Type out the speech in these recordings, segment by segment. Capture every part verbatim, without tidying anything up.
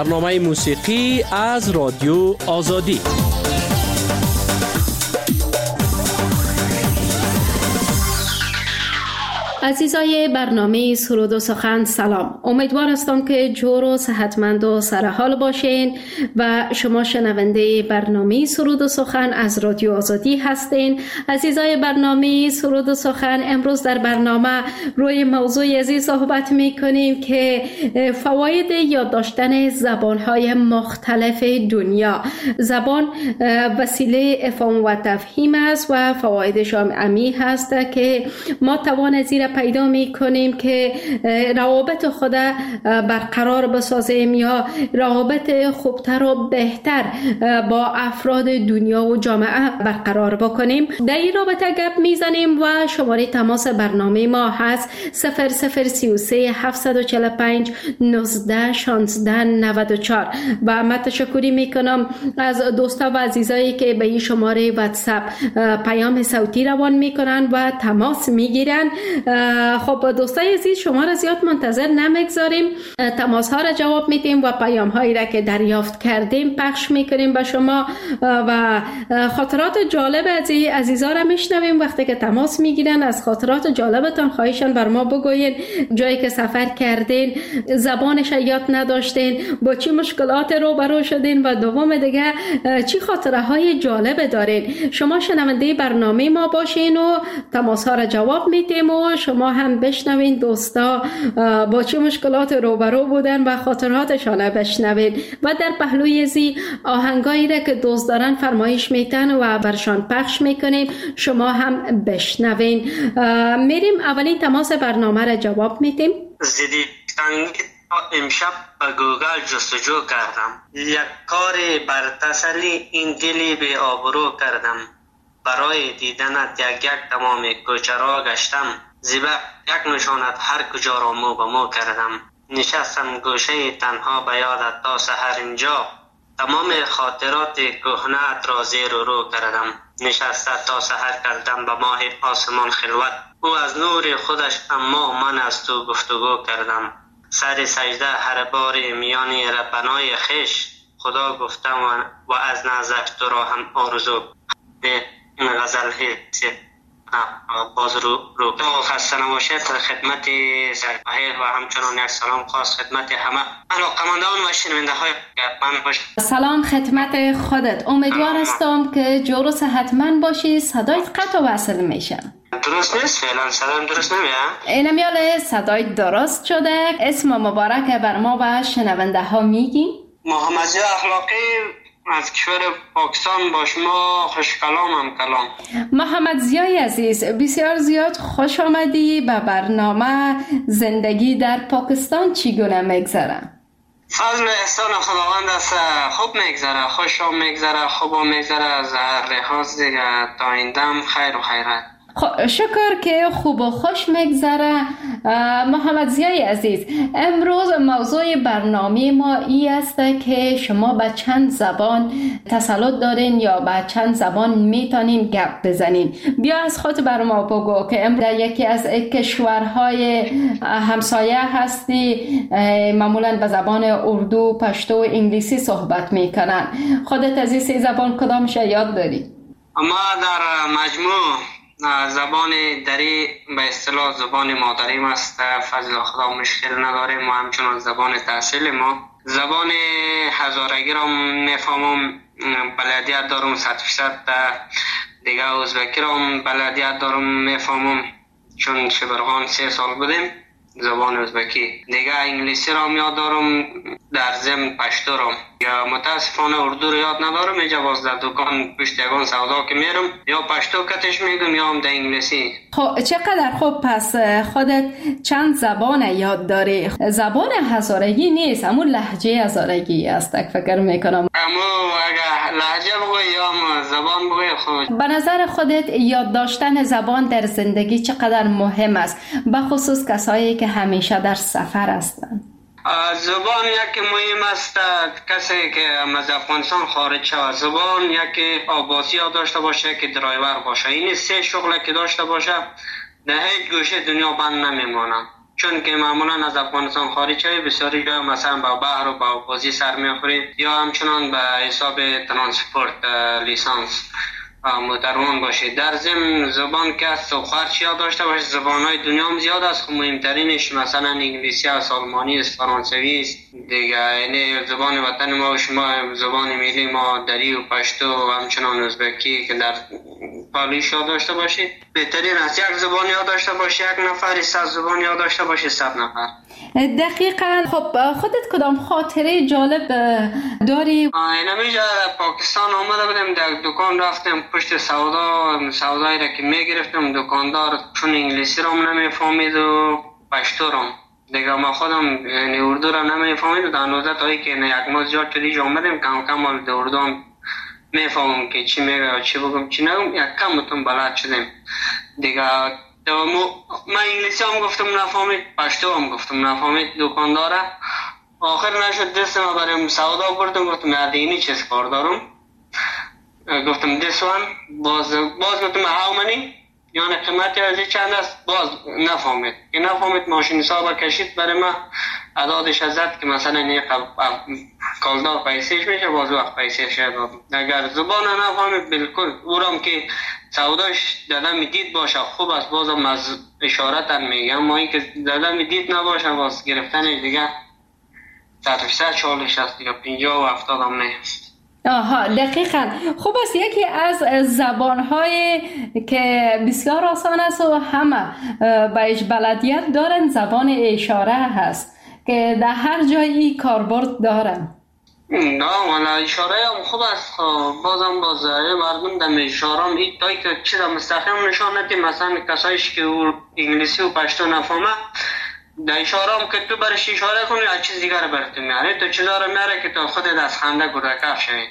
برنامه موسیقی از رادیو آزادی. عزیزای برنامه سرود و سخن سلام. امیدوار هستم که جور و صحتمند و سرحال باشین و شما شنونده برنامه سرود و سخن از رادیو آزادی هستین. عزیزای برنامه سرود و سخن، امروز در برنامه روی موضوع عزیز صحبت می کنیم که فواید یاد داشتن زبانهای مختلف دنیا. زبان وسیله افهام و تفهیم است و فوایدش عمیق هست که ما توان زیر پیدا می کنیم که روابط خود برقرار بسازیم یا روابط خوبتر و بهتر با افراد دنیا و جامعه برقرار بکنیم. در این رابطه گپ می زنیم و شماره تماس برنامه ما هست صفر صفر سی و سه هفتصد و چهل و پنج نوزده شانزده نود و چهار و من تشکری می کنم از دوستا و عزیزایی که به این شماره واتساپ پیام صوتی روان می کنن و تماس می گیرن. خب دوستای عزیز، شما را زیاد منتظر نمیگذاریم، تماس ها را جواب میدیم و پیام هایی را که دریافت کردیم پخش میکنیم به شما و خاطرات جالب از عزیزا را میشنویم. وقتی که تماس میگیرن از خاطرات جالبتان خواهشان بر ما بگوین، جایی که سفر کردین، زبانش یاد نداشتین، با چی مشکلات روبرو شدین و دوم دیگه چی خاطره های جالب دارین. شما شنونده برنامه ما باشین و تماس ها را جواب میدیم و شما هم بشنوین دوستا با چه مشکلات روبرو بودن و خاطراتشان بشنوین و در پهلوی زی آهنگایی را که دوست دارن فرمایش میتن و برشان پخش میکنیم، شما هم بشنوین. میریم اولین تماس برنامه را جواب میدیم. زیدی امشب به گوگل جستجو کردم، یک کار بر تسلی این دلی به آبرو کردم، برای دیدنت یک یک تمام کوچه را گشتم، زیبا یک نشانت هر کجا را مو به مو کردم، نشستم گوشه تنها به یادت تا سحر اینجا، تمام خاطرات کهنه‌ات را زیر و رو کردم، نشسته تا سحر کردم به ماه آسمان خلوت، او از نور خودش اما من از تو گفتگو کردم، سر سجده هر بار میان ربنای خش، خدا گفتم و از نزدش تو را هم آرزو. این غزل هست باز رو رو خسته نباشید. خدمت سرپاهی و همچنان یک سلام خاص خدمت همه علاقه‌مندان و شنونده های من باشید. سلام خدمت خودت. امیدوار هستم که جور و صحتمند باشی. صدایت قطع و وصل میشه. درست نیست؟ فعلا صدایم درست نمیاد. اینم یاله صدای درست شده. اسم مبارک بر ما و شنونده ها میگی؟ محمد زیا اخلاقی از کشور پاکستان با شما خوش کلامم کلام. محمد زیای عزیز، بسیار زیاد خوش آمدی به برنامه. زندگی در پاکستان چگونه میگذره؟ فضل احسان خداوند است، خوب میگذره، خوش میگذره، خوب میگذره، از هر لحاظ دیگه تا این دم خیر و خیرت. شکر که خوب و خوش میگذره. محمد زیای عزیز، امروز موضوع برنامه ما ای است که شما به چند زبان تسلط دارین یا به چند زبان میتونین گپ بزنین. بیا از خود بر ما بگو که امروز در یکی از کشورهای همسایه هستی، معمولا به زبان اردو، پشتو و انگلیسی صحبت میکنن. خودت از این سه زبان کدامش یاد داری؟ اما در مجموع زبان دری به اصطلاح زبان مادریم است، فضل خدا مشکل نداریم و همچنان زبان تحصیل ما. زبان هزارگی را میفهمم، بلدیت دارم صد فیصد. دیگه ازبکی را بلدیت دارم میفهمم چون شبرغان سه سال بودیم زبان ازبکی. دیگه انگلیسی را یاد دارم، در ضمن پشتو را. یا متاسفانه اردو را یاد ندارم، اینجا باز در دکان پشت یگان سودا که میرم یا پشتو کتش میگم یا هم در انگلیسی. خب چقدر خوب، پس خودت چند زبان یاد داری. زبان هزارگی نیست، اما لهجه هزارگی است فکر میکنم. اما اگه لهجه بگوی یا زبان بگوی خود. به نظر خودت یاد داشتن زبان در زندگی چقدر مهم است، به خصوص کسایی که همیشه در سفر هستند؟ زبان یکی مهم است. کسی که از افغانستان خارج شود، زبان یکی آباسی ها داشته باشه که درایور باشه. این سه شغل که داشته باشه در هیچ گوشه دنیا بند نمیمانه. چون که معمولا از افغانستان خارج شوی بسیاری جای مثلا با بحر و با بازی سر میخورید یا همچنان به حساب ترانسپورت لیسانس متروان باشید. در ضمن زبان که از خرچ یاد داشته باشید. زبانهای دنیا هم زیاد است، مهمترینش مثلا انگلیسی است، آلمانی است، فرانسوی است دیگه. یعنی زبان وطن ما و شما زبان ملی ما دری و پشتو و همچنان ازبکی که در پالیش یاد داشته باشید. بهترین است یک زبان یاد داشته باشید، یک نفر صد زبان یاد داشته باشید، صد نفر. دقیقاً. خب خودت کدام خاطره جالب داری؟ اینمیجا پاکستان آمده بودم، در دکان رفتم پشت سودا، سودایی را که میگرفتم دکاندار چون انگلیسی را نمیفهمید و پشتو را دیگه ما خودم یعنی اردو را نمیفهمید و در نوزده تایی که یک ماه زیاد شدیج آمدم کم کم در اردو هم میفهمم که چی میگه و چی بگم چی نگم، یک کم متون بلد شدم دیگه. من انگلیسی هم گفتم نفهمید، پشتو هم گفتم نفهمید دکانداره. آخر نشد دست ما بریم سودا بردم، گفتم یادینی چیز کار دارم، گفتم this one باز باز گفتم how many یعنی قیمتی از چند است، باز نفهمید که نفهمید. ماشین حساب کشید برای ما عدادش ازد که مثلا یک کالدار پیسیش میشه، باز وقت پیسیش داد. اگر زبان نفهمید بالکل اورم که سوداش دادم دید باشه خوب است، بازم از اشارت هم میگم، اما این که دادم دید نباشه باز گرفتن دیگه صد فیصد چالش است یا پنجاه و هفتاد هم نیست. آها دقیقاً. خوب است. یکی از زبان‌های که بسیار آسان است و همه بهش بلدیت دارن زبان اشاره هست که در هر جایی کاربرد دارن. نه ولی اشاره هم خوب است. بازم باز مردم در اشاره هم این تایی که چیز مستقیم نشان ندید، مثلا کسایش که انگلیسی و پشتو نفهمه در اشاره هم که تو برش اشاره کنی از چیز دیگر برات میاره، تو چیزا رو میاره که تو خودت از خنده گرگه شوی.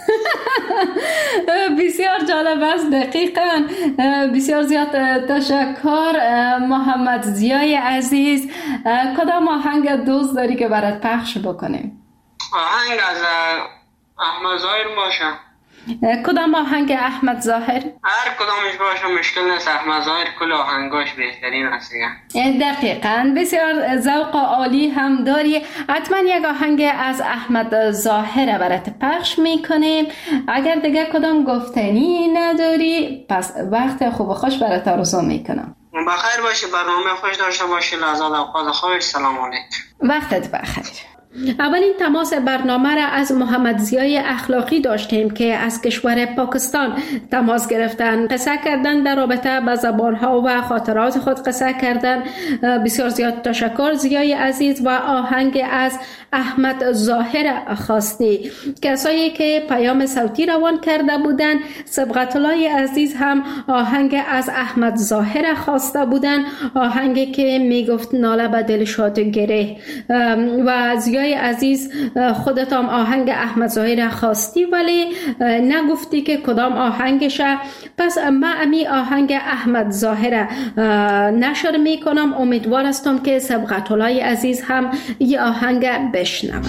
بسیار جالب است. دقیقاً. بسیار زیاد تشکر محمد ضیای عزیز. کدام آهنگ دوست داری که برات پخش بکنیم؟ آهنگ از احمد ظاهر باشه. کدام آهنگ احمد ظاهر؟ هر کدامش باشه مشکل نیست، احمد ظاهر کل آهنگاش بهترین است. دقیقاً. بسیار ذوق عالی هم داری. حتما یک آهنگ از احمد ظاهر برات پخش میکنیم. اگر دیگه کدام گفتنی نداری پس وقت خوب و خوش برات آرزو میکنم. بخیر باشی، برنامه خوش داشته باشی، لحظات اوقات خوش. سلام علیکم. وقتت بخیر. اولین تماس برنامه را از محمد ضیای اخلاقی داشتیم که از کشور پاکستان تماس گرفتن، قصه کردن در رابطه با زبانها و خاطرات خود قصه کردن. بسیار زیاد تشکر ضیای عزیز. و آهنگ از احمد ظاهر خواستی. کسایی که پیام صوتی روان کرده بودن، صبغت الله عزیز هم آهنگ از احمد ظاهر خواسته بودن، آهنگی که میگفت ناله به دل شاد گره. و ضیای عزیز خودت هم آهنگ احمد ظاهر خواستی ولی نگفتی که کدام آهنگشه، پس من امی آهنگ احمد ظاهر نشر میکنم. امیدوار هستم که صبغت الله عزیز هم این آهنگ بشنوند.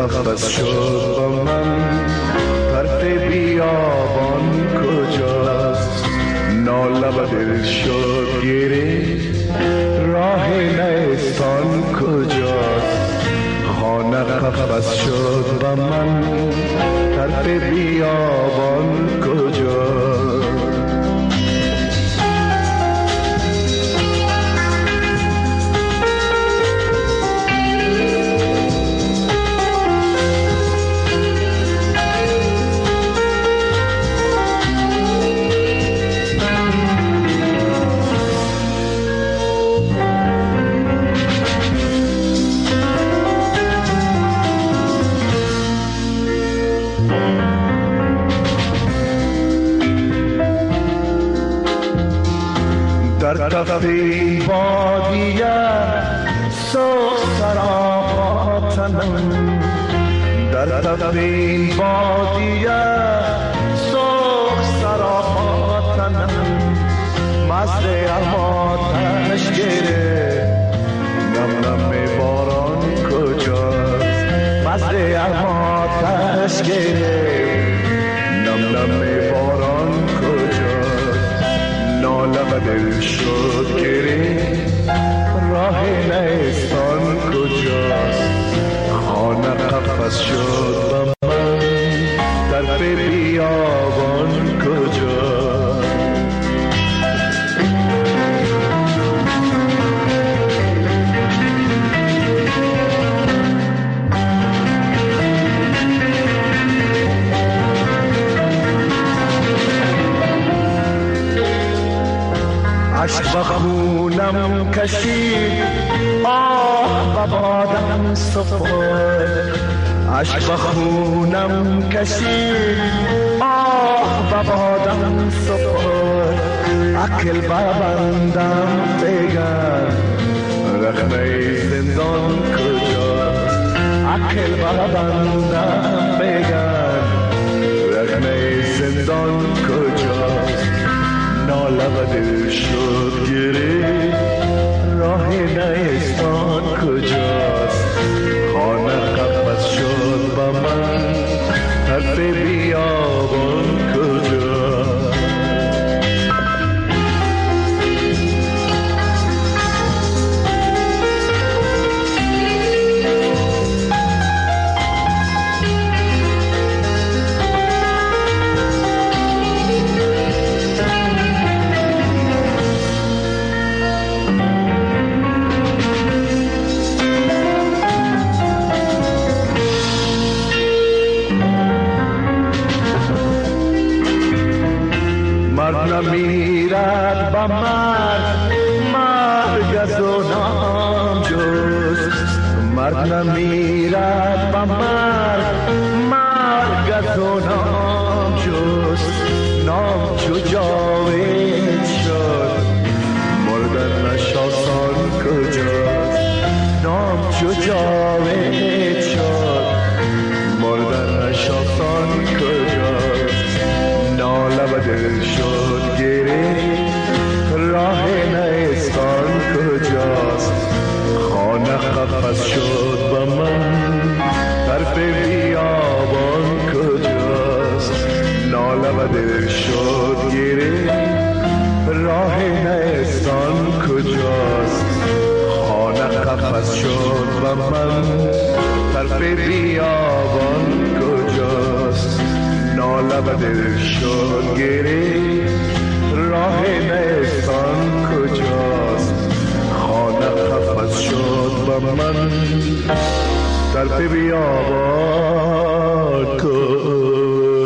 قفس شد با من، طرف بیابان کجاست؟ ناله و دل شد گیری، راه نیستان کجاست؟ خانه قفس شد با من، طرف بیابان کجاست؟ در کف این بادیه سوخ سراپا تنم، در کف این بادیه سوخ سراپا تنم، مست آتش گره نم نم باران کجاست؟ مست آتش گره نم نم باران کجاست؟ ناله و دل شد گری، راه نیستان کجاست؟ خانه قفس شد با من، طرف بیابان کجاست؟ عشق بخونم کشید آه ببادم سفر، عشق بخونم کشید آه ببادم سفر، عقل ببندم بگن رخنه زندان کجاست؟ عقل ببندم بگن رخنه زندان کجاست؟ ناله و دل شد گری، راه نیستان کجاست؟ خانه قفس شد با من، طرف بیابان کجاست؟ مرد نمیرد با مرد، مرگ از او نام جست. مرد نمیرد با مرد، مرگ از او نام جست. نام چو جاوید شد، مردنش آسان کجاست؟ نام چو جاوید شد، مردنش آسان کجاست؟ ناله و دل شد گری، راه نیستان کجاست؟ خانه قفس شد با من، طرف بیابان کجاست؟ ناله و دل شد گری، راه نیستان کجاست؟ خانه قفس شد با من، طرف بیابان کجاست؟ ناله و دل شد گری، راه نیستان کجاست؟ خانه قفس شد با من، طرف بیابان کجاست؟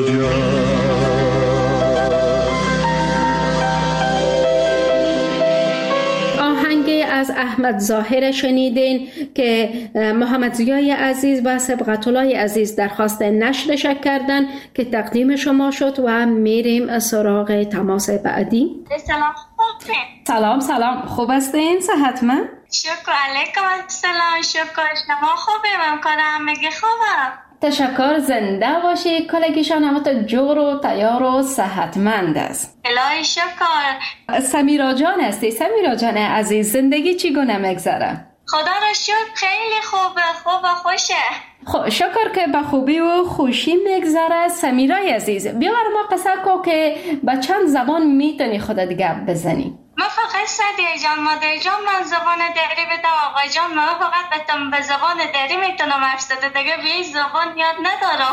از احمد ظاهر شنیدین که محمد ضیای عزیز و سبقت الله عزیز درخواست نشرش کردن که تقدیم شما شد و میریم سراغ تماس بعدی. سلام خوبه. سلام سلام، خوب هستین؟ صحتمند؟ شکر علیکم السلام. شکر شما خوبه؟ من کنم همگی خوبه. تشکر، زنده باشی. کلگیشان همه تا جور و تیار و صحتمند است. الهی شکر. سمیرا جان هستی؟ سمیرا جان عزیز، زندگی چی گونه مگذره؟ خدا را شکر خیلی خوبه، خوب و خوشه. خب شکر که به خوبی و خوشی میگذره. سمیرای عزیز بیا بر ما قصه کو که به چند زبان میتونی خودت گپ بزنی؟ من فقط سعدیه جان، مادر جان من زبان دری بدم، آقا جان من فقط بتم به زبان دری میتونم حرف زده، دیگه به هیچ زبان یاد ندارم.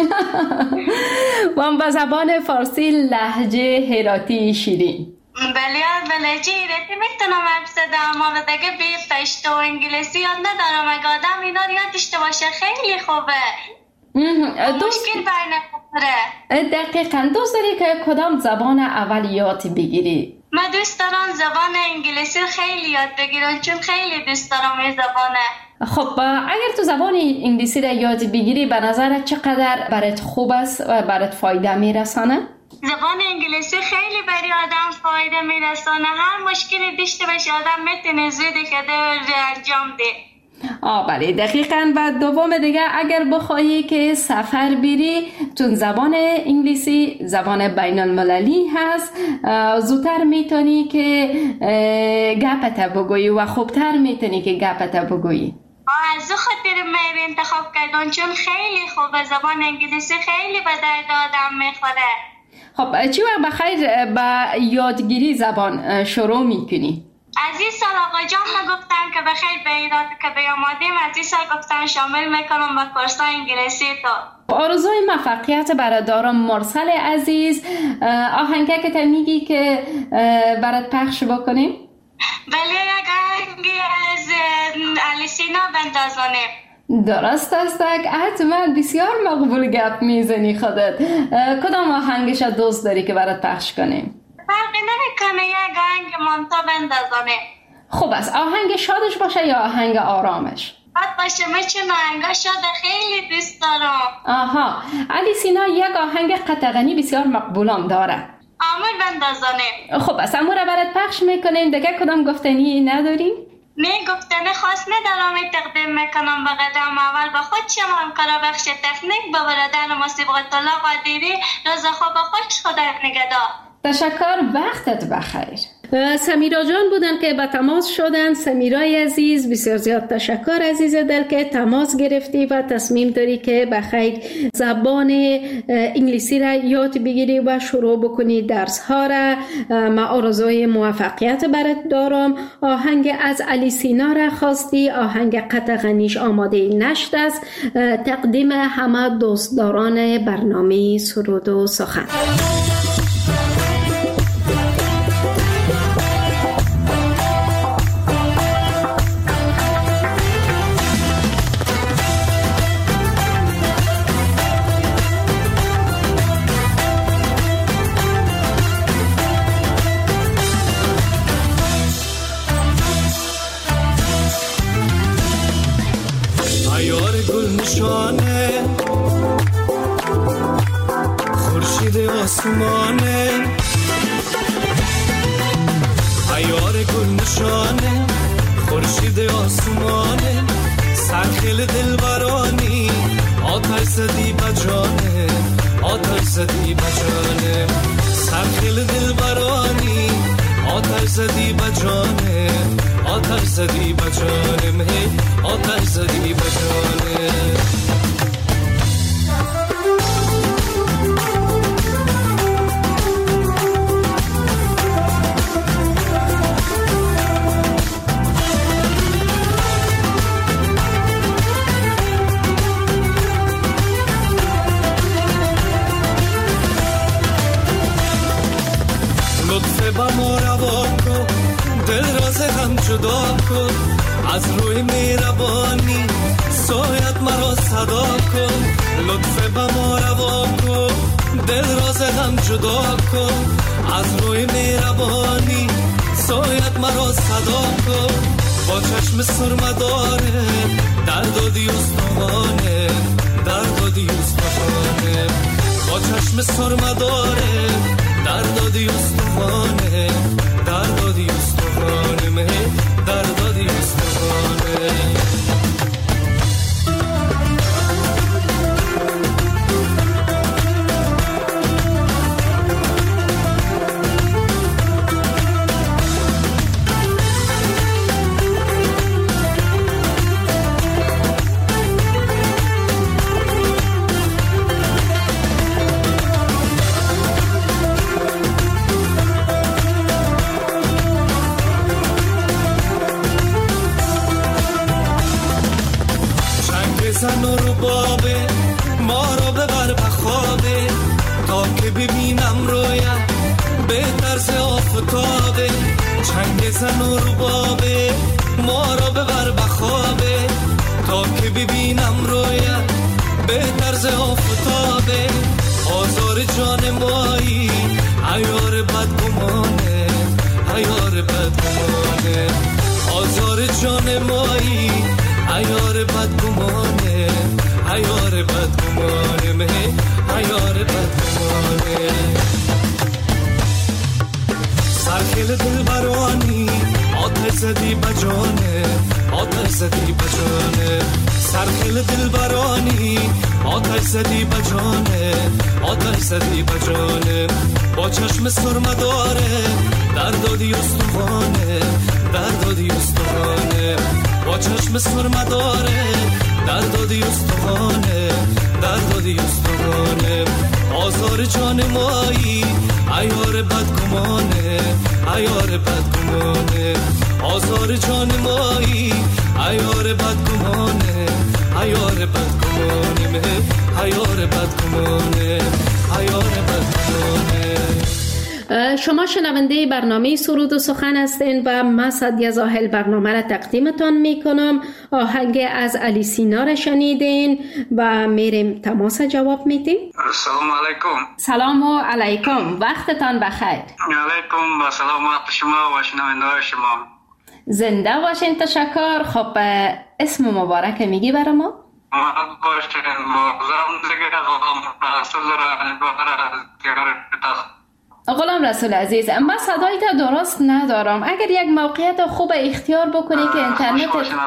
من به زبان فارسی لهجه هراتی شیرین بله بله جیرتی میتونم حرف زدم، اما دیگه به پشتو و انگلیسی یاد ندارم. اگه آدم اینا رو یاد داشته باشه خیلی خوبه. مشکل بر نمیخوره. دقیقاً دوست داری که کدام زبان اول یاد بگیری؟ من دوست دارم زبان انگلیسی خیلی یاد بگیرم، چون خیلی دوست دارم این زبانه. خب اگر تو زبان انگلیسی را یاد بگیری به نظرت چقدر برات خوب است و برات فایده میرسانه؟ زبان انگلیسی خیلی برای آدم فایده میرسانه. هر مشکلی داشته باشه آدم میتونه زودی که انجام ده. آه بله دقیقاً. و دوم دیگه اگر بخواهی که سفر بری، چون زبان انگلیسی زبان بین المللی هست، زودتر میتونی که گپت بگویی و خوبتر میتونی که گپت بگویی. از او خاطر من انتخاب کردم، چون خیلی خوبه. زبان انگلیسی خیلی به درد آدم میخوره. خب چی وقت بخیر با یادگیری زبان شروع میکنی؟ از این سال آقا جان ما گفتن که بخیر به ایراد که بیامادیم، از این سال گفتن شامل میکنم به کورسای انگلیسی تو. آرزوی موفقیت برات دارم مرسل عزیز. آهنگه که تا میگی که برات پخش بکنیم؟ بله یک آهنگی از الیسینا بندازانه. درست است. حتما بسیار مقبول گپ میزنی خودت. کدام آهنگش دوست داری که برات پخش کنیم؟ فرقی نمیکنه، یک آهنگ مانتا بندازانه. خوب است. آهنگ شادش باشه یا آهنگ آرامش؟ شاد باشه، من چون آهنگ شاد خیلی دوست دارم. آها الیسینا یک آهنگ قطغنی بسیار مقبولم داره، آمور بندازانه. خوب است امور برات پخش میکنیم. دیگه کدام گفتنی نداری؟ نه گفتنه خاص ندارم. تقدیم میکنم به قدم اول به خود شما همکار بخش تکنیک، به برادر ما صبغت الله قادری. روز خوب خوش، خدا نگهدار. تشکر، وقتت بخیر. سمیرا جان بودن که به تماس شدن. سمیرای عزیز بسیار زیاد تشکر عزیز دل که تماس گرفتی و تصمیم داری که بخیر زبان انگلیسی را یاد بگیری و شروع بکنی درس ها را. ما آرزوی موفقیت برات دارم. آهنگ از الیسینا را خواستی، آهنگ قطغنیش آماده نشد است. تقدیم همه دوستداران برنامه سرود و سخن. خورشید آسمانه، عیار گل نشانه، خورشید آسمانه، سرخیل دلبرانی، آتش زدی بجانه، آتش زدی بجانه، سرخیل دلبرانی، آتش زدی بجانه، آتش زدی بجانه، آتش زدی بجانه. جدا کن از روی مهربانی، سایت مرا صدا کن، لطف به ما روا کن، دل راز هم جدا کن، از روی مهربانی، سایت مرا صدا کن، با چشم سرمداره، درد و دیوستانه، درد و دیوستانه، با چشم سرمداره، درد و دیوستانه، درد و دیوستانه، مه درد و دیوستانه. ببینم رویت به طرز آفتابه، چنگ زن و ربابه ما را ببر بخوابه. تا که ببینم رویت به طرز آفتابه، آزار جان مایی عیار بدگمانه، عیار بدگمانه. آزار جان مایی عیار بدگمانه، عیار بدگمانه، مه عیار بدگمانه. سرخیل دل برانی آتش زدی بجانه، آتش زدی بجانه. سرخیل دل برانی آتش زدی بجانه، آتش زدی بجانه. با چشم سرمه داره در دادی استخانه، در دادی استخانه. با چشم سرمه داره در دادی استخانه، در دادی استخانه. آزار جان مایی عیار بدگمانه، عیار بدگمانه. آزار جان مایی عیار بدگمانه، عیار بدگمانه، مه عیار بدگمانه، عیار بدگمانه. شما شنونده برنامه سرود و سخن هستین و من سعدیه زاهل برنامه را تقدیمتان می کنم. آهنگ از علی سینا را شنیدین و میریم تماس جواب میدیم. سلام علیکم. سلام و علیکم، وقتتان بخیر. علیکم و سلامت شما و شنونده شما. زنده باشین. تشکر. خب اسم مبارک میگی برای ما؟ محمد باشین. مغزم دیگه غلام رسول را غلام رسول عزیز، من صدایت درست ندارم. اگر یک موقعیت خوب اختیار بکنی که اینترنت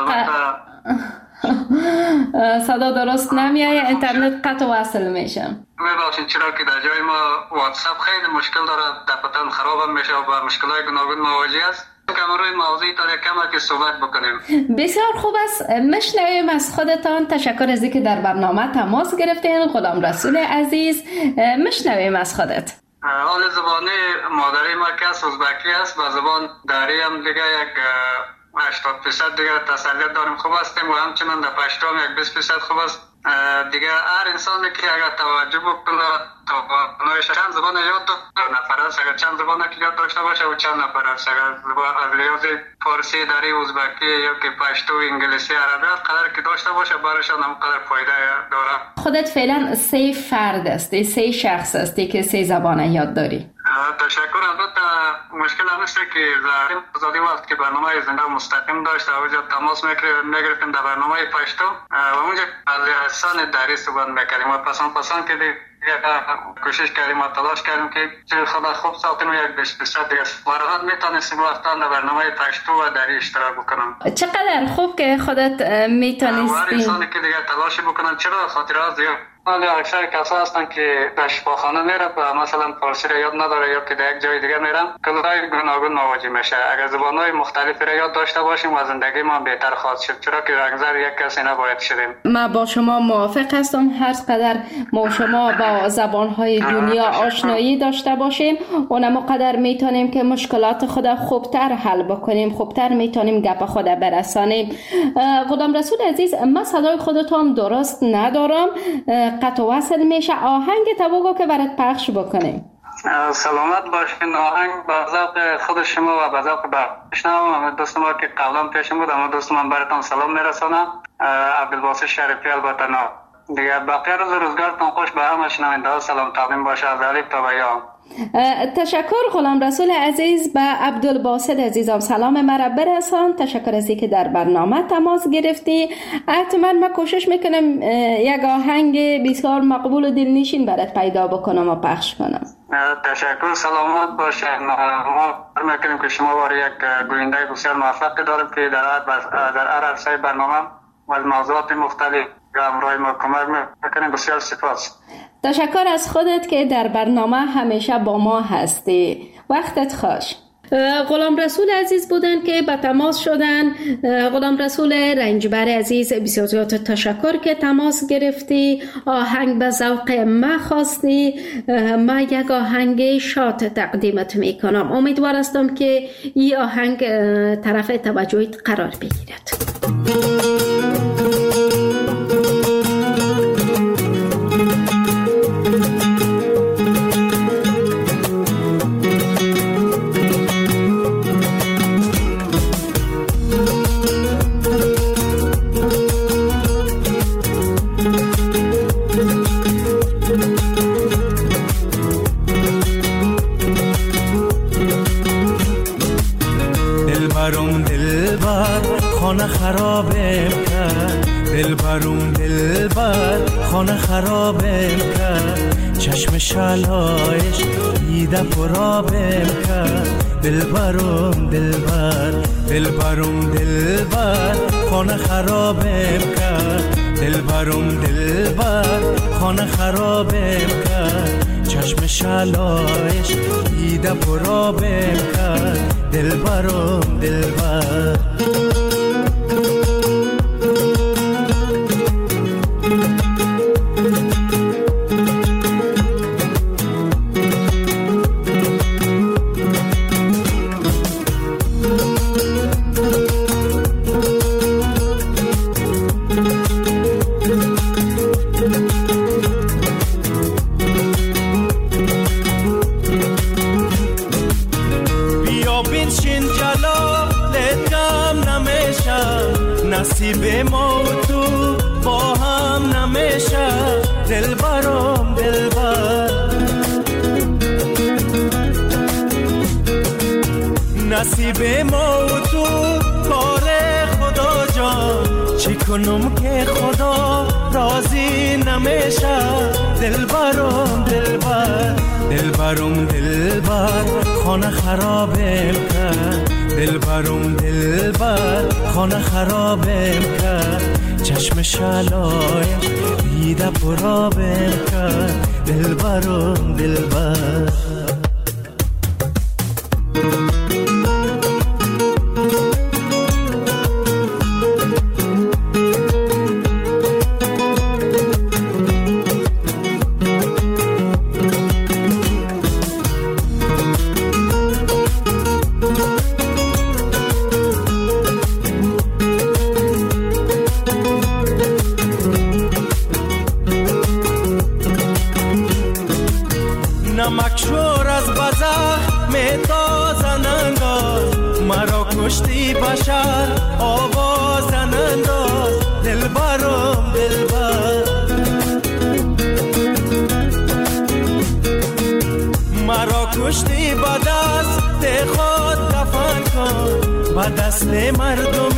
صدا درست نمیایه، اینترنت قطع وصل میشه. میبخشید چرا که در جای ما واتساپ خیلی مشکل داره، دفعتاً خراب میشه و با مشکلات گوناگون مواجه است. کم روی موضوعی تا کم که صحبت بکنیم. بسیار خوب است. مشنویم از خودتان. تشکر از اینکه در برنامه تماس گرفتین غلام رسول عزیز. مشنویم از خودت. حال زبانی مادری ما که ازبکی است، با زبان داری هم دیگه یک هشتاد درصد دیگه تسلیت داریم، خوب هستیم. و همچنان در پشتو هم یک بیست درصد خوب است. دیگه هر انسانی که اگر توجه بکنه تواناییش چند زبان یاد داره، نفر است اگر چند زبان که یاد داشته باشه و چند نفر است اگر از ریاض فارسی داری، ازبکی یا که پشتو، انگلیسی، عربی قدر که داشته باشه برایشان هم قدر فایده داره. خودت فعلا سه فرد هستی، سه شخص هستی که سه زبان یاد داری. تشکر. البته مشکل هم است که زاریم زادی وقت که برنامه زنده مستقیم داشت اونجا تماس میگرفتیم در برنامه پشتو و اونجا از احسان دری صحبت میکردیم و پسان پسان که کوشش کردیم و تلاش کردیم که چه خدا خوب ساختیم و یک بیست درصد دیگه واقعا میتونستیم وقتا در برنامه پشتو و دری اشتراک بکنم. چقدر خوب که خودت میتونستی. هر انسانی که دیگه تلاش بکنن، چرا خاطر از دیگه ولی اکثر کسا هستن که به شفاخانه میره و مثلا فارسی را یاد نداره یا که در یک جای دیگه میرن کلای گوناگون مواجه میشه. اگر زبانهای مختلفی را یاد داشته باشیم و زندگی ما بهتر خواهد شد، چرا که اکثر یک کسی نباید شدیم. من با شما موافق هستم. هر قدر ما شما با زبانهای دنیا آشنایی داشته باشیم اونم قدر میتونیم که مشکلات خود خوبتر حل بکنیم، خوبتر میتونیم گپ خود برسانیم. غلام رسول عزیز، من صدای خودتون درست ندارم، قطع وصل میشه. آهنگ تبوگو که برات پخش بکنیم. سلامت باشین. آهنگ با ذوق خود شما و با ذوق بشنوم. دوست ما که قبلا پیشم بود اما دوست من براتون سلام میرسونم. عبدالباسط شریفی البته نه دیگه. بقیه روز روزگارتون خوش. به همه شنونده ها سلام تقدیم باشه از الف تا یا. تشکر غلام رسول عزیز. به عبدالباسط عزیزم سلام مرا برسان. تشکر از اینکه در برنامه تماس گرفتی. حتما من کوشش میکنم یک آهنگ بسیار مقبول و دلنشین برات پیدا بکنم و پخش کنم. تشکر. سلامت باشین. ما میکنیم که شما واری یک گوینده بسیار موفق داریم که در در هر عرصه برنامه و موضوعات مختلف همراه ما کمک میکنیم. بسیار سپاس. تشکر از خودت که در برنامه همیشه با ما هستی. وقتت خوش. غلام رسول عزیز بودن که به تماس شدن. غلام رسول رنجبر عزیز، بسیار زیاد تشکر که تماس گرفتی، آهنگ به ذوق ما خواستی. ما یک آهنگ شاد تقدیمت میکنم. امیدوار هستم که این آهنگ طرف توجهت قرار بگیرد. خانه خرابم کرد، دلبرم دلبر خانه خرابم کرد، چشم شلایش دیده پرابم کرد، دلبرم دلبر دلبرم دلبر خانه خرابم کرد، دلبرم دلبر خانه خرابم کرد، چشم شلایش دیده پرابم کرد، دلبرم دلبر. نصیب ما و تو با هم نمیشه، دلبرم دلبر. نصیب ما و تو کار خدا جان، چی کنم که خدا راضی نمیشه، دلبرم دلبر دلبرم دلبر خانه خرابم کرد، دلبرم دلبر خانه خرابم کرد، چشم شلایش دیده پرابم کرد، دلبرم دلبر. نمکشور از بزخ میتازن انداز، مرا کشتی بشر آوازن انداز، دلبرم دلبر. مرا کشتی با دست خود دفن کن، با دست مردم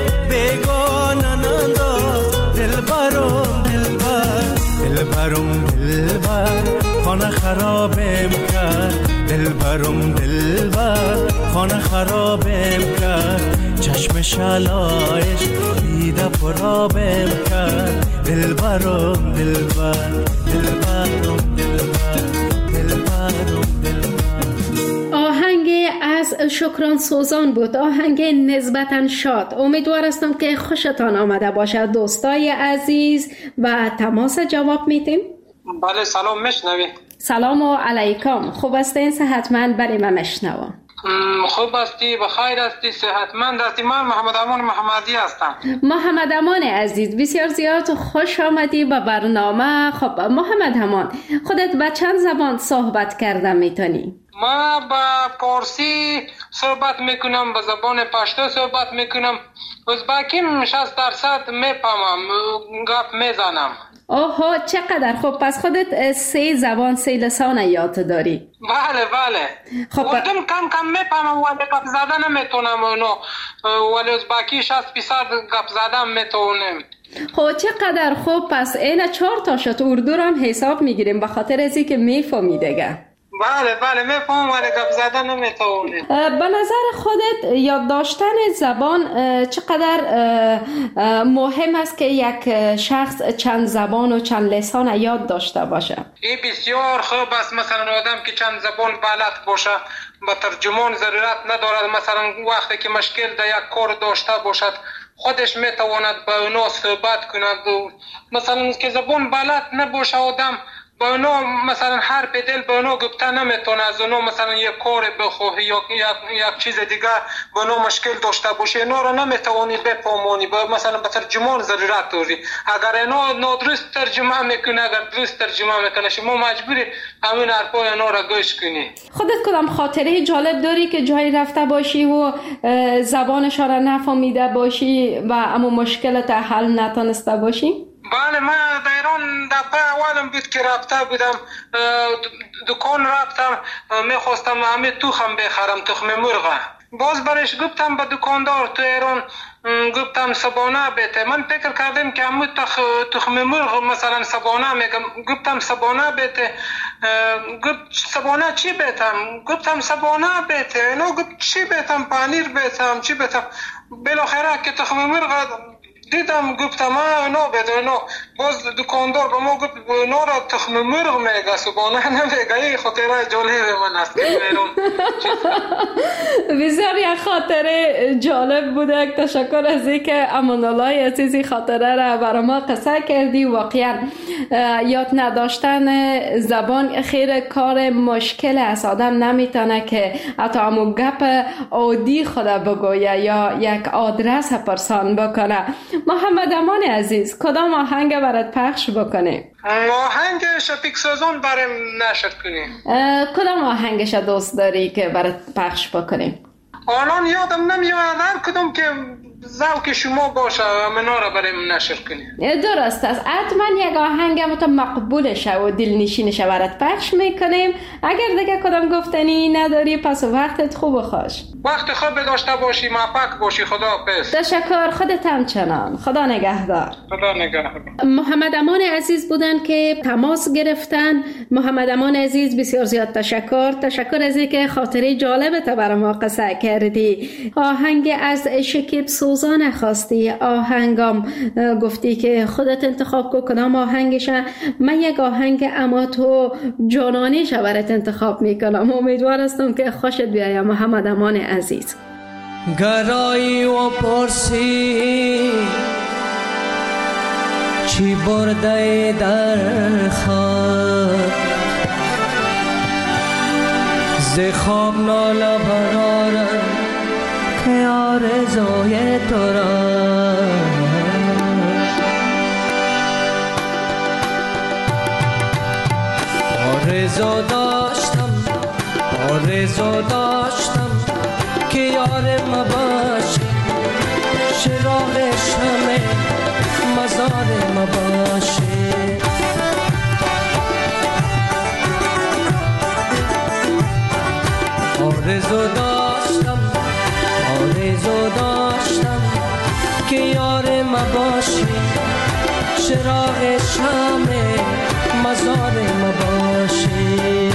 بیگانن انداز، دلبرم دلبر دلبرم دلبر خانه خرابم کرد، دلبرم دلبر خانه خرابم کرد، چشم شلایش دیده پرابم کرد، دلبرم دلبر دلبرم دلبر دلبرم دلبر. آهنگ از شکران سوزان بود، آهنگ نسبتاً شاد. امیدوار هستم که خوشتان آمده باشد دوستای عزیز و تماس جواب میتیم. بله سلام میشنوی؟ سلام علیکم، خوب هستین؟ صحتمند؟ برای من مشنوم. خوب هستی؟ بخیر هستی؟ صحتمند هستی؟ من محمد امان محمدی هستم. محمد امان عزیز بسیار زیاد خوش آمدی به برنامه. خب محمد امان، خودت به چند زبان صحبت کردن میتونی؟ ما با پارسی صحبت میکنم، به زبان پشتو صحبت میکنم، ازبکیم شصت درصد میفهمم، گپ میزنم. اوه چقدر خوب، پس خودت سه زبان سه لسان یاد داری؟ بله بله. خب اردم کم کم میفهمم ولی گپ زدن نمیتونم اونو، ولی ازبکی شصت درصد گپ زدن میتونم. خب چقدر خوب، پس این چهار تا شد اردو رو هم حساب میگیریم به خاطر ازی که میفهمی دیگه. بله بله میفهم ولی گپ زدن نمیتونه. به نظر خودت یاد داشتن زبان چقدر مهم است که یک شخص چند زبان و چند لسان یاد داشته باشه؟ این بسیار خوب است. مثلا آدم که چند زبان بلد باشه با ترجمان ضرورت ندارد، مثلا وقتی که مشکل در یک کار داشته باشد خودش میتواند با اونا صحبت کند. مثلا که زبان بلد نباشه آدم با اونا مثلا حرف دل با اونا گفته نمیتونه، از اونا مثلا یک کار بخواه یا یک چیز دیگه با اونا مشکل داشته باشه، اینا رو نمیتوانی بفهمانی، با مثلا به ترجمان ضرورت داری. اگر اینا نادرست ترجمه میکنه، اگر درست ترجمه میکنه، شما مجبوری همین حرفای اینا رو گوش کنی. خودت کدام خاطره جالب داری که جایی رفته باشی و زبانش را نفهمیده باشی و اما مشکلت حل نتونسته باشی؟ بله، من در ایران دفعه اولم بود که رفته بودم دکان، رفتم میخواستم همه تخم بخرم، تخم مرغ. باز برش گفتم به دکاندار تو ایران، گفتم سبانه بیته. من فکر کردم که همون تخ... تخم مرغ مثلا سبانه میگم، گفتم سبانه بیته. گفت سبانه چی بیتم؟ گفتم سبانه بیته. نو گفت چی بیتم؟ پنیر بیتم چی بیتم؟ بالاخره که تخم مرغ دیدم گفتم آه نو بیته نو. باز دکاندار به ما گفت نو را تخم مرغ میگه سبانه نمیگه. این خاطره جالب من است که بیرون بسیار یک خاطره جالب بوده. تشکر از اینکه امان الله عزیزی خاطره را برای ما قصه کردی. واقعا یاد نداشتن زبان خیر کار مشکل است. آدم نمیتونه که حتی همون گپ عادی خود بگویه یا یک آدرس پرسان بکنه. محمد امان عزیز کدام آهنگ برات پخش بکنه؟ آهنگ شفیق سازان برام نشر کنیم. کدام آهنگش دوست داری که برات پخش بکنیم؟ الان یادم نمیاد هر کدوم که ذوق شما باشه منا را برام نشر کنیم. درست است. حتما یک آهنگ مت مقبول شه و دلنشین شه برات پخش میکنیم. اگر دیگه کدام گفتنی نداری پس وقتت خوب و خوش. وقت خوب داشته باشی، موفق باشی. خدا حافظ. تشکر. خودت همچنان. خدا نگهدار. خدا نگهدار. محمد امان عزیز بودن که تماس گرفتن. محمد امان عزیز بسیار زیاد تشکر. تشکر از اینکه خاطره جالبت برای ما قصه کردی. آهنگ از شکیب سوزان خواستی. آهنگام گفتی که خودت انتخاب کن کدام آهنگشه. من یک آهنگ اما تو جانانیش برات انتخاب میکنم. امیدوار هستم که خوشت بیاید محمد امان عزیز. گرایی و پرسی چی برده در خواب، ز خواب ناله برارم که آرزوی تو را. آرزو داشتم آرزو داشتم که یارم باشی، چراغ شمع مزارم باشی. آرزو داشتم آرزو داشتم که یارم باشی، چراغ شمع مزارم باشی.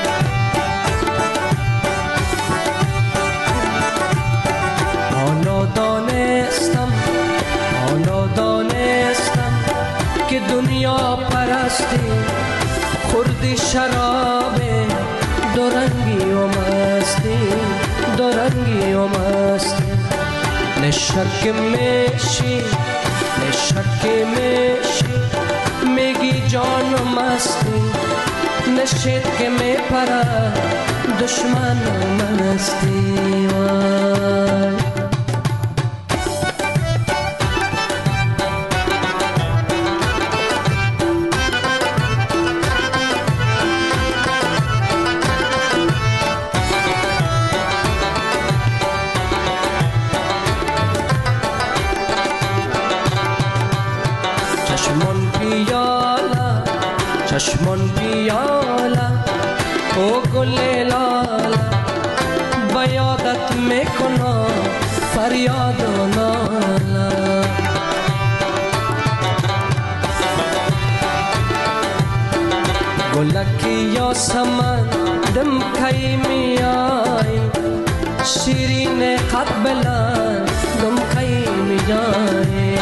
حالا دانستم حالا دانستم که دنیا پرستی خوردی شراب دورنگی و مستی، دورنگی و مستی. نشک میشی نشک میشی میگی جان و مستی، نشید که میپره دشمن و مستی. وای چشمون بیالا او گل لالا، بیادت میکنم فریاد و نالا. گلکی یا سمن دم کی میای، شیرین قد بلند دم کی میای.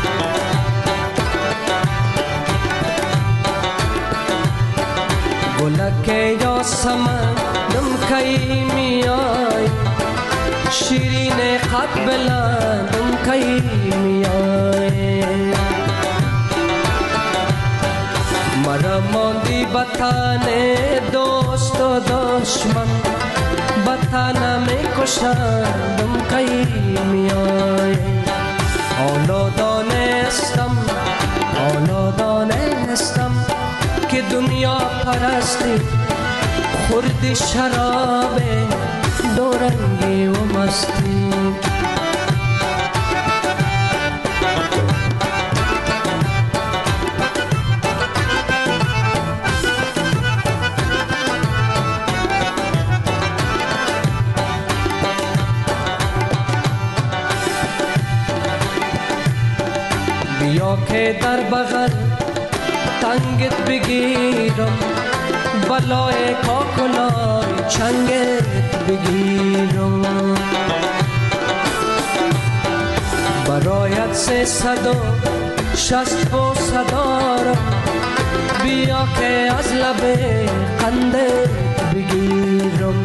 گلکی یا سمن دم کی میای، شیرین قد بلند دم کی میای. مرا ماندی بطن دوست و دشمن، بطن میکشند دم کی میای. حالا دانستم حالا دانستم که دنیا پرستی خوردی شراب دورنگی و مستی. که در بغل تنگت بگیرم، بلای کاکلای چنگت بگیرم. برایت سه صد و شست و صدارم، بیا که از لب قندت بگیرم.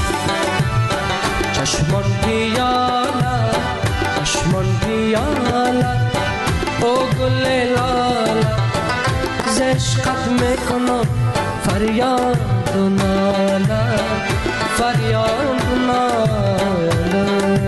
چشمان پیاله چشمان پیاله او گل لاله، ز عشقت میکنم فریاد و ناله، فریاد و ناله.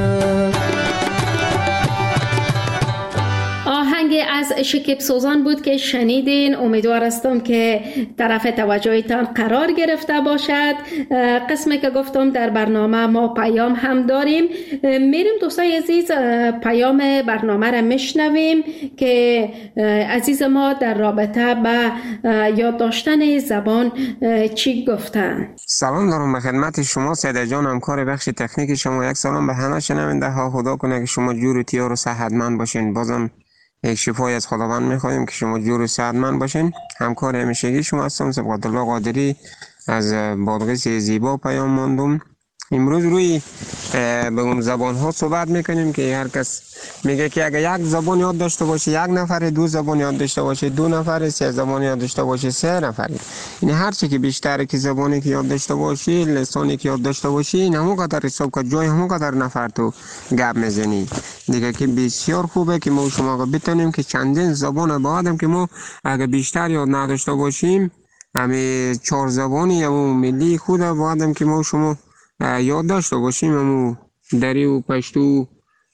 آهنگ از شکیب سوزان بود که شنیدین. امیدوار هستم که طرف توجهتان قرار گرفته باشد. قسمی که گفتم در برنامه ما پیام هم داریم، میریم دوستای عزیز پیام برنامه را میشنویم که عزیز ما در رابطه با یاد داشتن زبان چی گفتن. سلام دارم به خدمت شما سیده جان، همکار بخش تکنیک شما. یک سلام به همه شنونده ها. خدا کنه که شما جور و تیار و صحتمند باشین. بازم یک شفای از خداوند میخوایم که شما جور و صحتمند باشین. همکار همیشگی شما هستم سبقت الله قادری از بادغیس زیبا پیام ماندم. امروز روی به اون زبان ها صحبت میکنیم که هر کس میگه که اگر یک زبان یاد داشته باشه یک نفر، دو زبان یاد داشته باشه دو نفر، سه زبان یاد داشته باشه سه نفر. این هر چی که بیشتر که زبانی که یاد داشته باشی، لسانی که یاد داشته باشی، این همون قدر حساب که جای همون قدر نفر تو گپ میزنی دیگه، که بسیار خوبه که ما شما بتونیم که چندین زبان با آدم که ما اگر بیشتر یاد نداشته باشیم، همه چهار زبانی همون ملی خود با آدم که ما شما یاد داشته باشیم، همو دری و پشتو،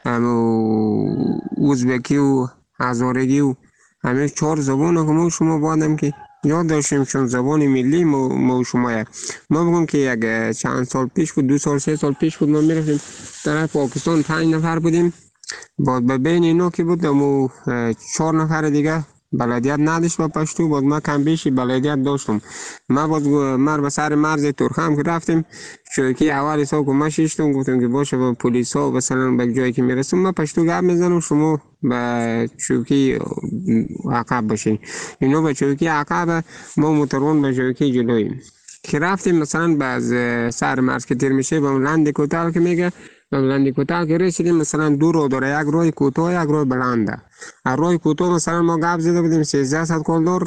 همو ازبکی و هزارگی و همه چهار زبان که ما شما بادم که یاد داشتیم چون زبان ملی ما, ما شما. ما بگم که یک چند سال پیش بود، دو سال سه سال پیش بود، ما میرفتیم در پاکستان، پنج نفر بودیم. بعد به بین اینا که بود ما چهار نفر دیگه بلدیت نداشت با پشتو، بعد ما کم بیشی بلدیت داشتم. ما باز مر به سر مرز ترخم که رفتیم، چوکی اول سا که ما شیشتم، گفتم که باشه با پلیس ها مثلا به جایی که میرسیم ما پشتو گپ میزنم، شما به چوکی عقب باشین. اینا به چوکی عقب، ما موترون به چوکی جلویم. که رفتیم مثلا باز سر مرز که تیر میشه با لند کوتاه که میگه، لند کوتاه که رسیدیم مثلا دو رو داره، یک روی کوتاه یک روی بلنده. روی کوتاه مثلا ما گپ زده بودیم سیزده صد کالدار،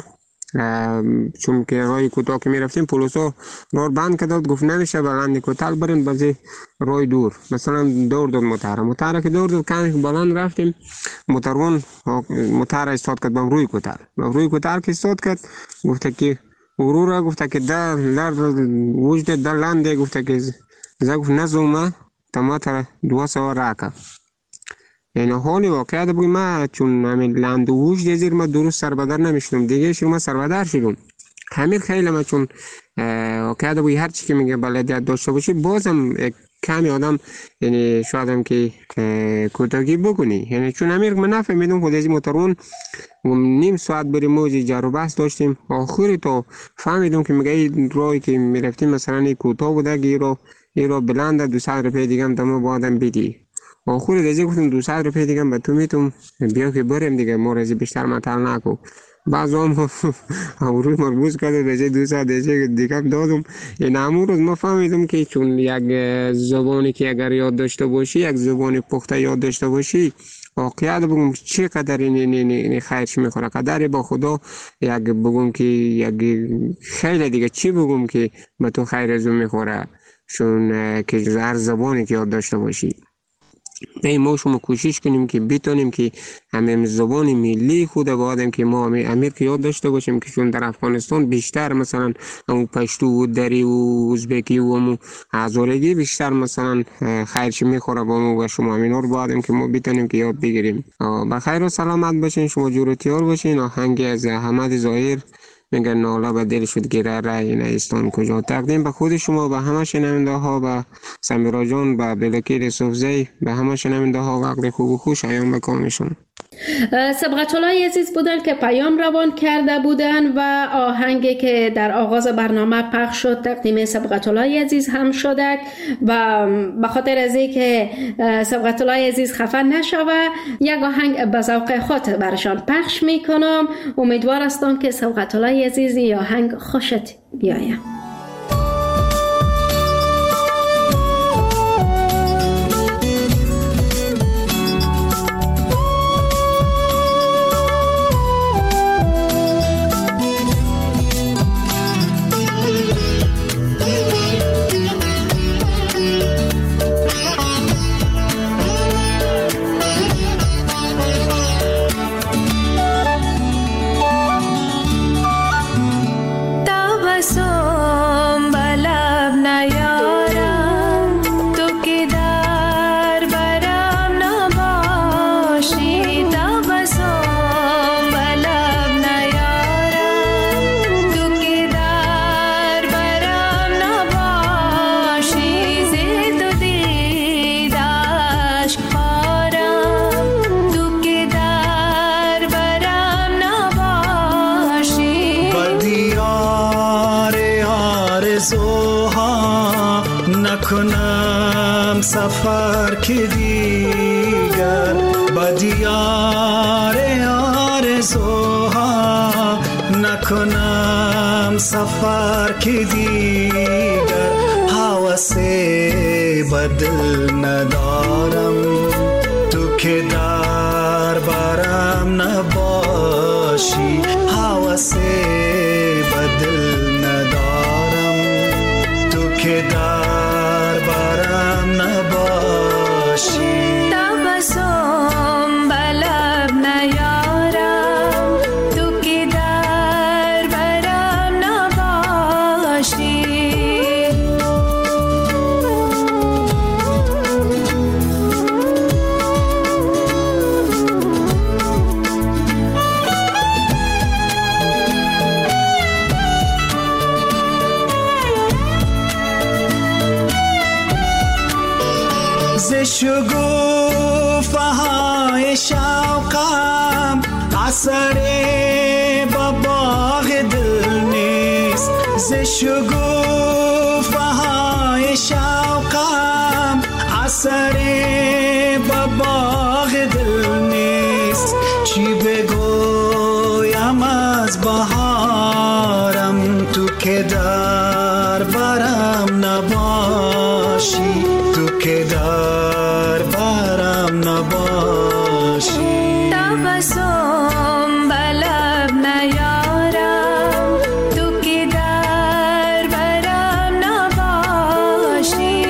چون که روی کوتاه که میرفتیم پلیسا راه بند کرد، گفت نمیشه بلند کوتاه بریم بازی روی دور. مثلا دور دور موتر موتر که دور دور کمی بلند رفتیم، موترون موتر استاد کرد بام روی کوتاه. روی کوتاه که استاد کرد گفت که ورورا، گفت که در لر وجد در لنده، گفت که زا گفت نزومه تما تر دو سوار راکا. این حالی واقعیت بگیم ما چون همین لند وجد زیر ما درست سربدر نمیشتم دیگه، شما سربدر شدم. همین خیلی ما چون واقعیت بگیم هر چی که میگه بلدیت داشته باشی بازم کمی آدم یعنی شاید هم که کوتاهی بکنی، یعنی چون امیر من نفهمیدم خود از موترون نیم ساعت بریم موزی جارو بحث داشتیم، آخری تو فهمیدم که میگه این راهی که میرفتیم مثلا کوتاه بوده که رو این رو بلنده دو صد روپیه دیگه هم تمام با آدم بیدی. آخری دیگه گفتم دو صد روپیه دیگه هم به تو میتونم بیا که بریم دیگه، ما رازی بیشتر مطل نکو. بعض هم روی مربوط کرده به دو صد دیگه دادم. این همون روز ما فهمیدم که چون یک زبانی که اگر یاد داشته باشی، یک زبانی پخته یاد داشته باشی، واقعیت بگم چه قدر این این این خیرش میخوره، قدر با خدا یک بگم که یک خیلی دیگه چی بگم که به تو خیر از میخوره، چون که هر زبانی که یاد داشته باشی. نه ما شما کوشش کنیم که بتونیم که همین زبان ملی خود با آدم که ما امیر که یاد داشته باشیم، که چون در افغانستان بیشتر مثلا اون پشتو و دری و ازبکی و همون هزارگی بیشتر مثلا خیرش میخوره با ما و شما، همینا رو با آدم که ما بتونیم که یاد بگیریم. بخیر و سلامت باشین، شما جور و تیار باشین. آهنگ از احمد ظاهر میگه ناله به دل شد گره رای نیستان کجا، تقدیم به خود شما، به همه شنونده ها، به سمیرا جان، به بلکیر صوفزی، به همه شنونده ها عقل خوب و خوش ایام بکامشون. سبقت الله عزیز بودن که پیام روان کرده بودن و آهنگی که در آغاز برنامه پخش شد تقدیم سبقت الله عزیز هم شده و به خاطر از اینکه سبقت الله عزیز خفه نشوه یک آهنگ به ذوق خود برشان پخش میکنم. امیدوار هستم که سبقت الله عزیز این آهنگ خوشت بیاید. نکنم سفر که دیگر با دیار آرزوها نکنم سفر که دیگر حوث بدل ندارم تو که در برم نباشی حوث بدل ندارم تو که در برم نباشی تبسم بلب نیارم تو که در برم نباشی شگوفه های شوقم اثر با باغ دل نیست ز شگوفه های شوقم اثر با باغ دل نیست چی بگویم از بهارم تو که در برم نباشی تو که در برم نباشی تبسم بلب نیارم تو که در برم نباشی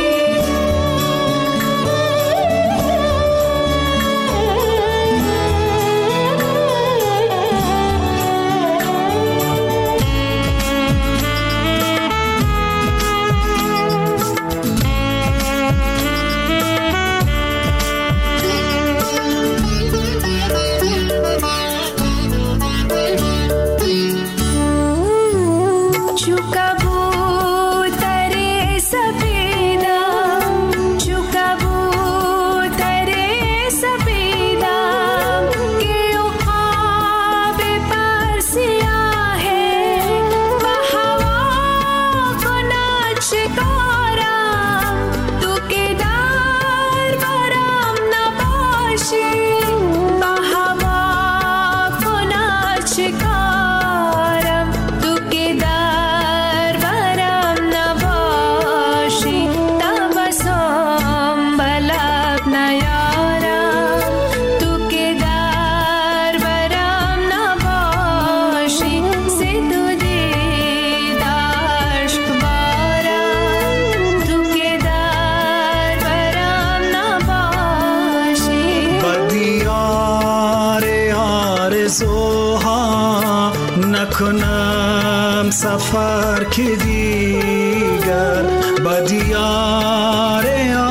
نکنم سفر که دیگر با دیار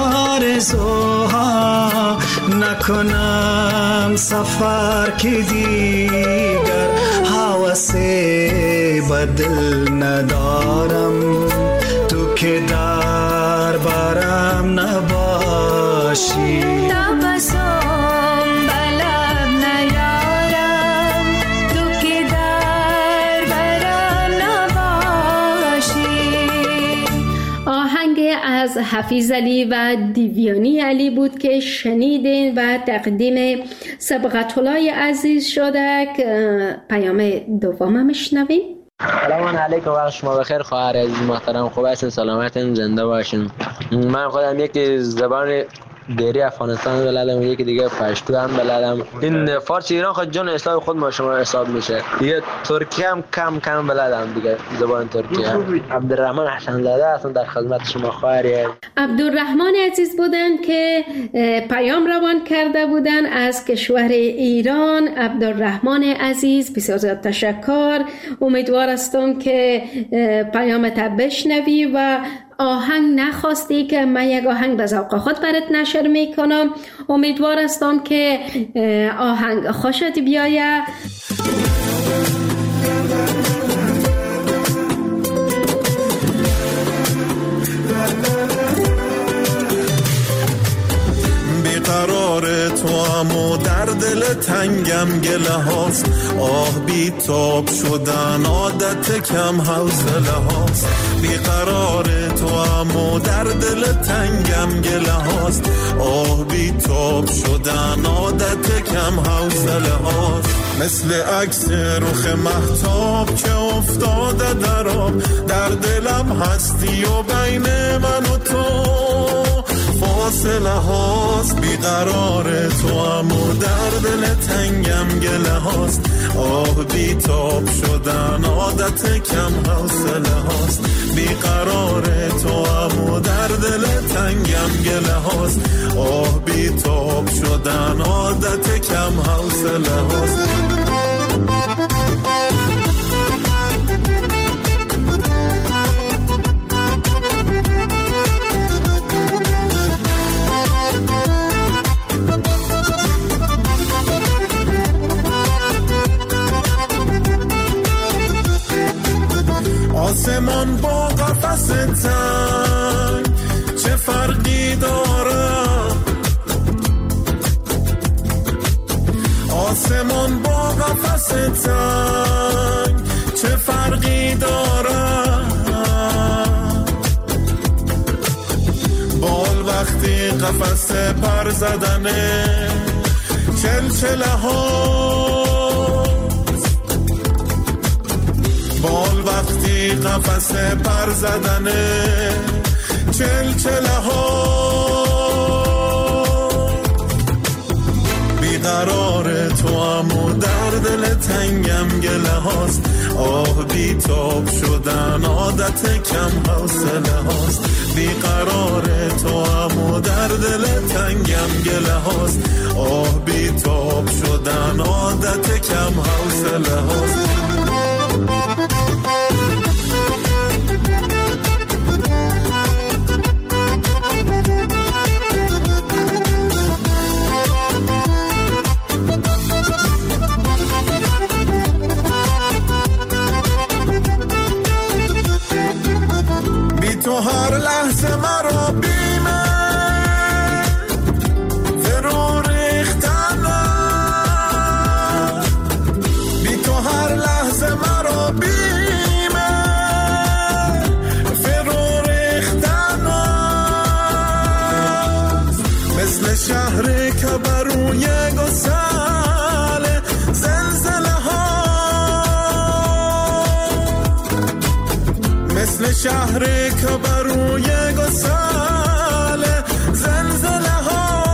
آرزوها نکنم سفر که دیگر حوث بدل ندارم تو که در برم نباشی تبسم بلب آهنگ از حفیظ علی و دیویانی علی بود که شنیدین و تقدیم سبقت‌الله عزیز شده. پیام دوم میشنویم. سلام علیکم، وقت شما بخیر خواهر عزیز محترم. خوب هستین؟ سلامتین؟ زنده باشین. من خودم یک زبان دیری افغانستان بلدم و یکی دیگه پشتو هم بلدم. این فارسی ایران خود جان اسلام خود ما شما حساب میشه. دیگه ترکی هم کم کم بلدم دیگه، زبان ترکی هم. عبدالرحمن حسن زاده هستم در خدمت شما خواهری. عبدالرحمن عزیز بودن که پیام روان کرده بودن از کشور ایران. عبدالرحمن عزیز بسیار زیاد تشکر. امیدوار هستم که پیامت بشنوی و آهنگ نخواستی که من یک آهنگ به ذوق خود برات نشر میکنم. امیدوار هستم که آهنگ خوشت بیاید. بیقرار تو امو در دل تنگم گله هاست، آه بی تاب شدن عادت کم حوصله هاست. بیقرار تو امو در دل تنگم گله هاست، آه بی تاب شدن عادت کم حوصله هاست. مثل عکس رخ مهتاب که افتاده در آب، در دلم هستی و بین من و تو فاصله هاست. بیقرار تو امو در دل تنگم گله هاست، آه بی تاب شدن عادت کم حوصله هاست. بیقرار تو امو در دل تنگم گله هاست، آه بی تاب شدن عادت کم حوصله هاست. آسمان با قفس تنگ چه فرقی داره؟ آسمان با قفس تنگ چه فرقی داره؟ بال وقتی قفس پر زدنه چلچله ها، بال وقتی قفس پر زدنه چلچله ها. بیقرار تو امو در دل تنگم گله هاست، آه بی تاب شدن عادت کم حوصله هاست. بیقرار تو امو در دل تنگم گله هاست، آه بی تاب شدن عادت کم حوصله هاست. تو هر لحظه مرا بیمه فرو ریختنه، بی تو هر لحظه مرا بیمه فرو ریختنه. مثل شهر که بروی گسل زلزله ها، مثل شهر که بروی گسل زلزله ها.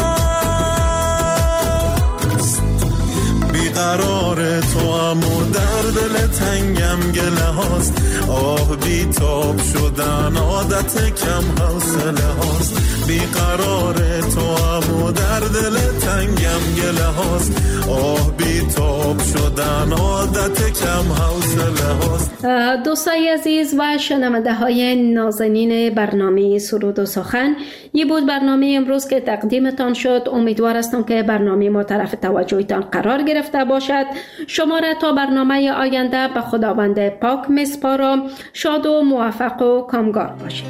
بیقرار تو امو در دل تنگم گله هاست، آه بی تاب شدن عادت کم حوصله هاست. بیقرار تو امو در دل تنگم گله هاست، آه بی تاب شدن عادت کم حوصله هاست. دوستای عزیز و شنونده های نازنین برنامه سرود و سخن، یه بود برنامه امروز که تقدیمتان شد. امیدوار هستم که برنامه ما طرف توجهتان قرار گرفته باشد. شما را تا برنامه آینده به خداوند پاک میسپارم. شاد و موفق و کامگار باشید.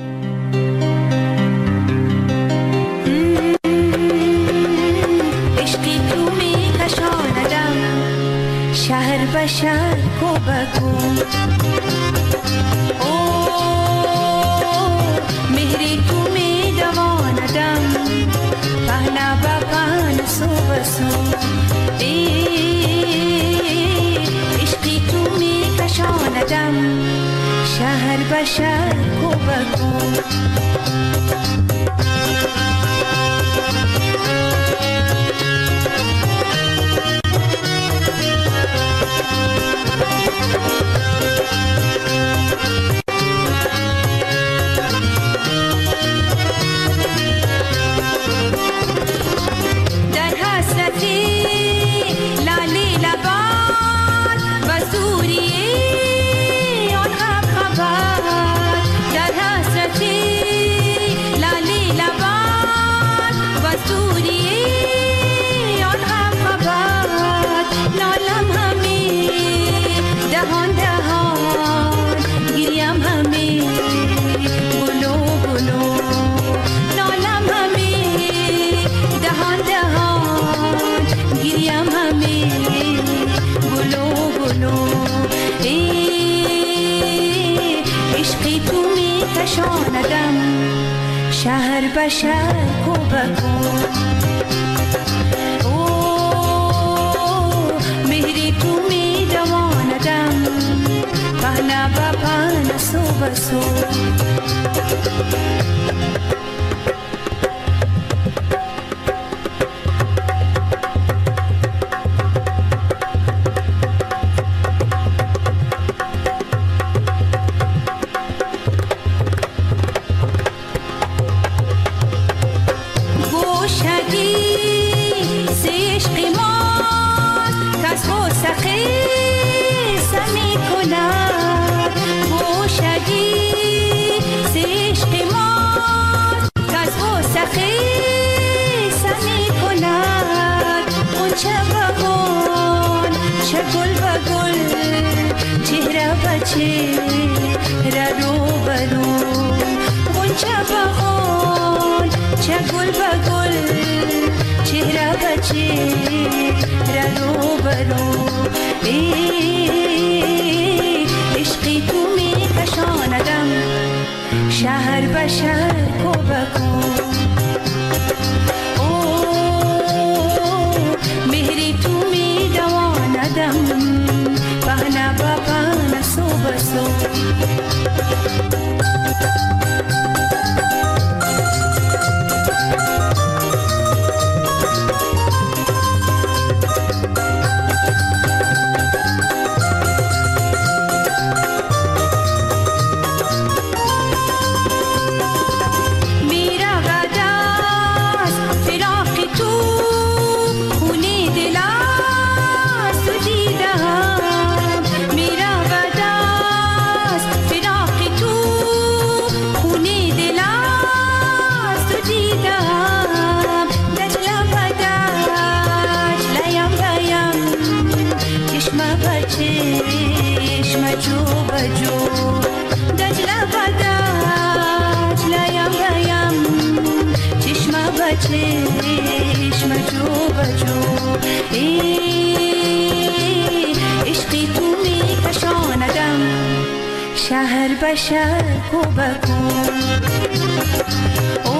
عشقی تو می کشاندم شهر به شهر کو بکو، او کشاندم پهنا با پهن سو بسو عشقی تو می کشاندم شهر به شهر کو به کو شهر به شهر کو به کو او مهری تو می دواندم پهنا با پهن سو به سو عشقی تو می کشاندم شهر به شهر کو به کو او مهری تو می دواندم پهنا با پهن سو به سو چشم جو بجو عشقی تو می کشاندم شهر به شهر کو به کو او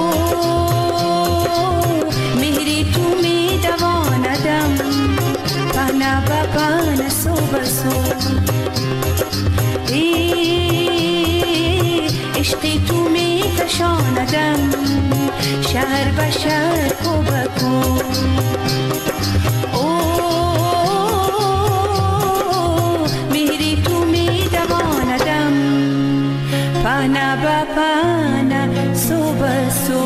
مهری تو می دواندم پهنا با پهن سو به سو عشقی تو می کشاندم شهر به شهر کو به کو او مهری تو می دواندم پهنا با پهن سو به سو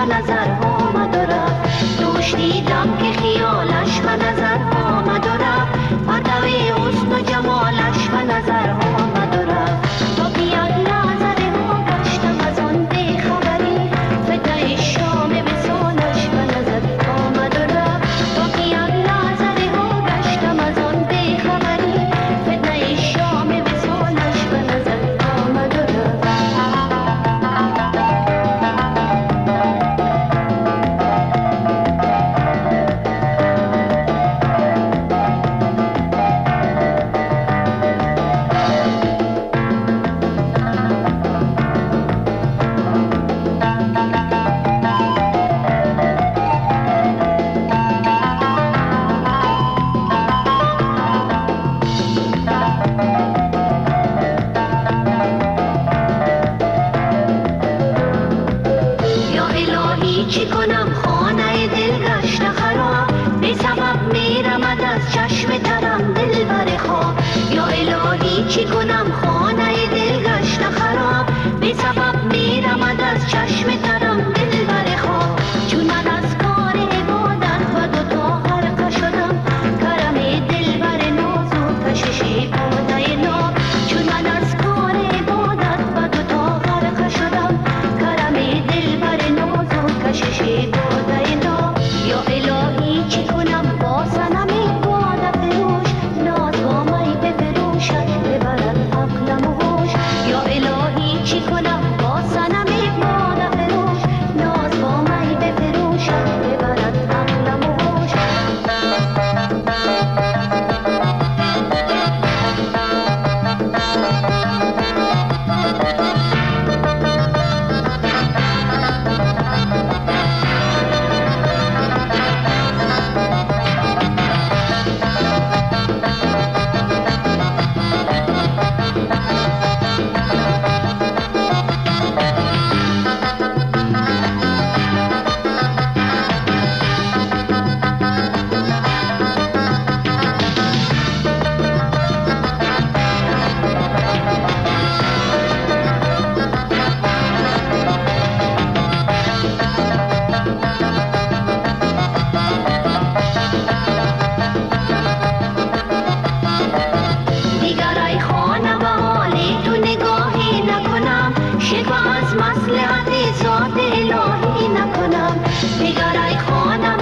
به نظر آمد و رفت، دوش دیدم که خیالش به نظر آمد و رفت، پرتو حسن و جمالش به نظر آمد و رفت. تا که یک لحظه ها گشتم از آن بیخبری، فتنه شام وصالش به نظر آمد و رفت. تا که یک لحظه ها گشتم از آن بیخبری، فتنه شام وصالش به نظر آمد و رفت. چی کنم خانه دل گشته خراب، بی سبب میرمد از چشم ترم دل بر خواب. یا الهی چی کنم خانه دل گشته خراب، بی سبب میرمد از چشم ترم دل بر خواب. چون من از کار عبادت و دو تا غرقه شدم، کرم دل بر ناز و کشش باده ناب. چون من از کار عبادت و دو تا غرقه شدم، کرم دل بر ناز و کشش باده ناب. یا الهی چی کنم با صنم باده فروش، ناز با می بفروشد ببرد عقلم و هوش. یا الهی چی کنم با صنم باده فروش، ناز با می بفروشد ببرد عقلم و هوش. دیگر ای خانه به حالی تو نگاهی نکنم، شکوه از مصلحت ذات الهی نکنم. دیگر ای خانه